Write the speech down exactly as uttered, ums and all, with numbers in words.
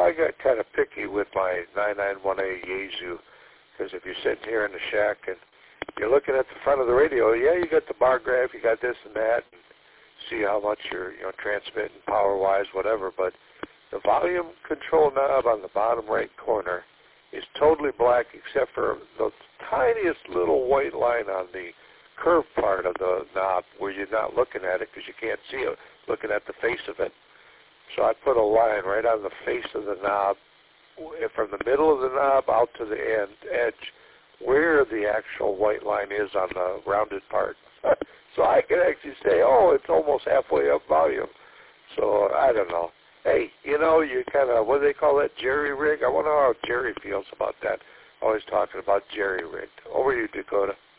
I got kind of picky with my nine ninety-one A Yaesu, because if you're sitting here in the shack and you're looking at the front of the radio, yeah, you got the bar graph, you got this and that, and see how much you're, you know, transmitting power-wise, whatever, but the volume control knob on the bottom right corner is totally black except for the tiniest little white line on the curved part of the knob where you're not looking at it because you can't see it looking at the face of it. So I put a line right on the face of the knob, from the middle of the knob out to the end edge, where the actual white line is on the rounded part. So I can actually say, oh, it's almost halfway up volume. So I don't know. Hey, you know, you kind of, what do they call that, jerry-rig? I wonder how Jerry feels about that. Always talking about jerry-rigged. Over to you, Dakota.